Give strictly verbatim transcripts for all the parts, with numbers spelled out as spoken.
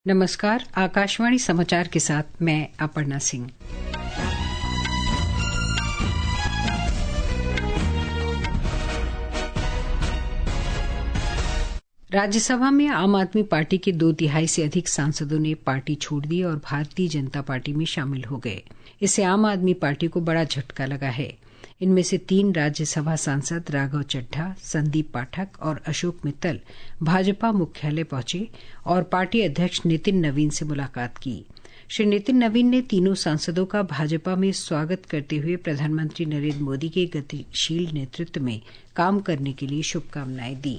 नमस्कार, आकाशवाणी समाचार के साथ मैं अपर्णा सिंह। राज्यसभा में आम आदमी पार्टी के दो तिहाई से अधिक सांसदों ने पार्टी छोड़ दी और भारतीय जनता पार्टी में शामिल हो गए। इससे आम आदमी पार्टी को बड़ा झटका लगा है। इनमें से तीन राज्यसभा सांसद राघव चड्ढा, संदीप पाठक और अशोक मित्तल भाजपा मुख्यालय पहुंचे और पार्टी अध्यक्ष नितिन नवीन से मुलाकात की। श्री नितिन नवीन ने तीनों सांसदों का भाजपा में स्वागत करते हुए प्रधानमंत्री नरेंद्र मोदी के गतिशील नेतृत्व में काम करने के लिए शुभकामनाएं दी।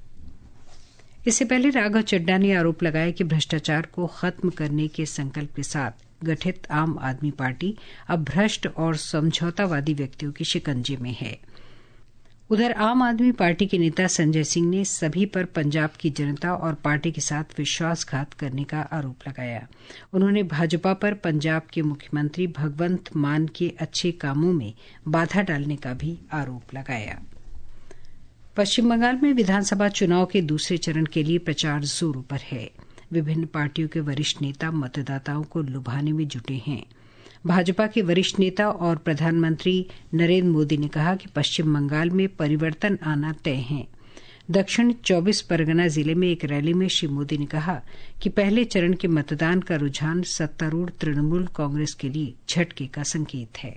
इससे पहले राघव चड्ढा ने आरोप लगाया कि भ्रष्टाचार को खत्म करने के संकल्प के साथ गठित आम आदमी पार्टी अब भ्रष्ट और समझौतावादी व्यक्तियों के शिकंजे में है। उधर आम आदमी पार्टी के नेता संजय सिंह ने सभी पर पंजाब की जनता और पार्टी के साथ विश्वासघात करने का आरोप लगाया। उन्होंने भाजपा पर पंजाब के मुख्यमंत्री भगवंत मान के अच्छे कामों में बाधा डालने का भी आरोप लगाया। पश्चिम बंगाल में विधानसभा चुनाव के दूसरे चरण के लिए प्रचार जोरों पर है। विभिन्न पार्टियों के वरिष्ठ नेता मतदाताओं को लुभाने में जुटे हैं। भाजपा के वरिष्ठ नेता और प्रधानमंत्री नरेंद्र मोदी ने कहा कि पश्चिम बंगाल में परिवर्तन आना तय है। दक्षिण चौबीस परगना जिले में एक रैली में श्री मोदी ने कहा कि पहले चरण के मतदान का रुझान सत्तारूढ़ तृणमूल कांग्रेस के लिए झटके का संकेत है।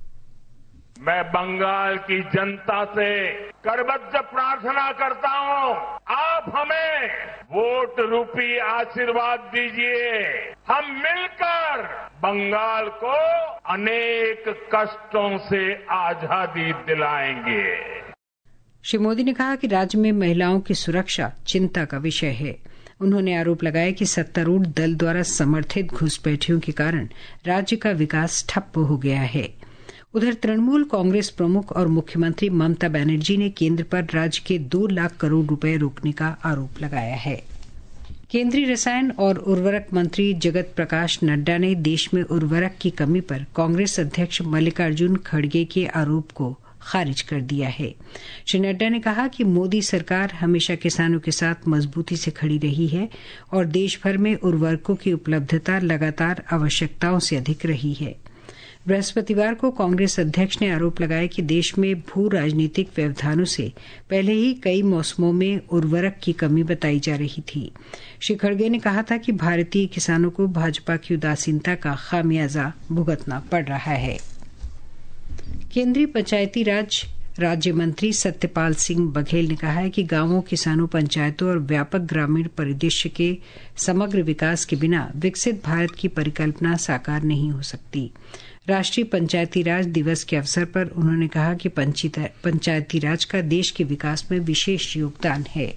मैं बंगाल की जनता से करबद्ध प्रार्थना करता हूं, आप हमें वोट रूपी आशीर्वाद दीजिए। हम मिलकर बंगाल को अनेक कष्टों से आजादी दिलाएंगे। श्री मोदी ने कहा कि राज्य में महिलाओं की सुरक्षा चिंता का विषय है। उन्होंने आरोप लगाया कि सत्तारूढ़ दल द्वारा समर्थित घुसपैठियों के कारण राज्य का विकास ठप्प हो गया है। उधर तृणमूल कांग्रेस प्रमुख और मुख्यमंत्री ममता बनर्जी ने केंद्र पर राज्य के दो लाख करोड़ रुपए रोकने का आरोप लगाया है। केंद्रीय रसायन और उर्वरक मंत्री जगत प्रकाश नड्डा ने देश में उर्वरक की कमी पर कांग्रेस अध्यक्ष मल्लिकार्जुन खड़गे के आरोप को खारिज कर दिया है। श्री नड्डा ने कहा कि मोदी सरकार हमेशा किसानों के साथ मजबूती से खड़ी रही है और देश भर में उर्वरकों की उपलब्धता लगातार आवश्यकताओं से अधिक रही है। बृहस्पतिवार को कांग्रेस अध्यक्ष ने आरोप लगाया कि देश में भू राजनीतिक व्यवधानों से पहले ही कई मौसमों में उर्वरक की कमी बताई जा रही थी। श्री खड़गे ने कहा था कि भारतीय किसानों को भाजपा की उदासीनता का खामियाजा भुगतना पड़ रहा है। केंद्रीय पंचायती राज राज्य मंत्री सत्यपाल सिंह बघेल ने कहा है कि गांवों, किसानों, पंचायतों और व्यापक ग्रामीण परिदृश्य के समग्र विकास के बिना विकसित भारत की परिकल्पना साकार नहीं हो सकती। राष्ट्रीय पंचायती राज दिवस के अवसर पर उन्होंने कहा कि पंचायती राज का देश के विकास में विशेष योगदान है।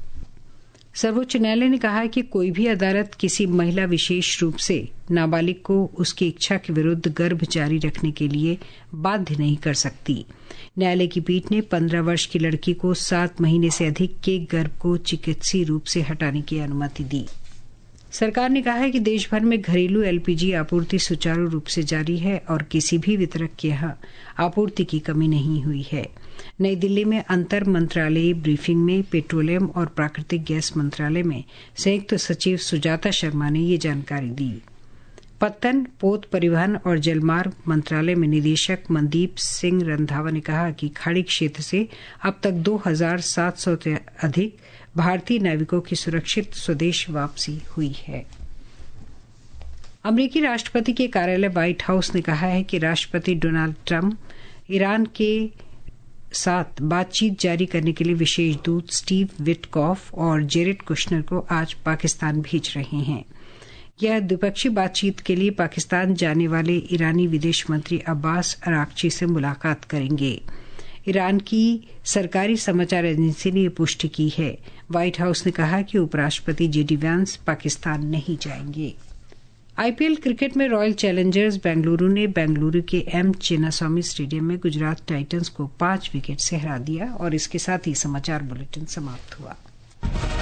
सर्वोच्च न्यायालय ने कहा है कि कोई भी अदालत किसी महिला विशेष रूप से नाबालिग को उसकी इच्छा के विरुद्ध गर्भ जारी रखने के लिए बाध्य नहीं कर सकती। न्यायालय की पीठ ने पंद्रह वर्ष की लड़की को सात महीने से अधिक के गर्भ को चिकित्सीय रूप से हटाने की अनुमति दी। सरकार ने कहा है कि देश भर में घरेलू एलपीजी आपूर्ति सुचारू रूप से जारी है और किसी भी वितरक के यहां आपूर्ति की कमी नहीं हुई है। नई दिल्ली में अंतर मंत्रालयी ब्रीफिंग में पेट्रोलियम और प्राकृतिक गैस मंत्रालय में संयुक्त सचिव सुजाता शर्मा ने ये जानकारी दी। पत्तन, पोत परिवहन और जलमार्ग मंत्रालय में निदेशक मनदीप सिंह रंधावा ने कहा कि खाड़ी क्षेत्र से अब तक दो हजार सात सौ से अधिक भारतीय नाविकों की सुरक्षित स्वदेश वापसी हुई है। अमेरिकी राष्ट्रपति के कार्यालय व्हाइट हाउस ने कहा है कि राष्ट्रपति डोनाल्ड ट्रंप ईरान के साथ बातचीत जारी करने के लिए विशेष दूत स्टीव विटकॉफ और जेरेड कुशनर को आज पाकिस्तान भेज रहे हैं। यह द्विपक्षीय बातचीत के लिए पाकिस्तान जाने वाले ईरानी विदेश मंत्री अब्बास अराक्ची से मुलाकात करेंगे। ईरान की सरकारी समाचार एजेंसी ने यह पुष्टि की है। व्हाइट हाउस ने कहा कि उपराष्ट्रपति जेडी वैंस पाकिस्तान नहीं जाएंगे। आईपीएल क्रिकेट में रॉयल चैलेंजर्स बेंगलुरु ने बेंगलुरु के एम चिन्नास्वामी स्टेडियम में गुजरात टाइटंस को पांच विकेट से हरा दिया और इसके साथ ही समाचार बुलेटिन समाप्त हुआ।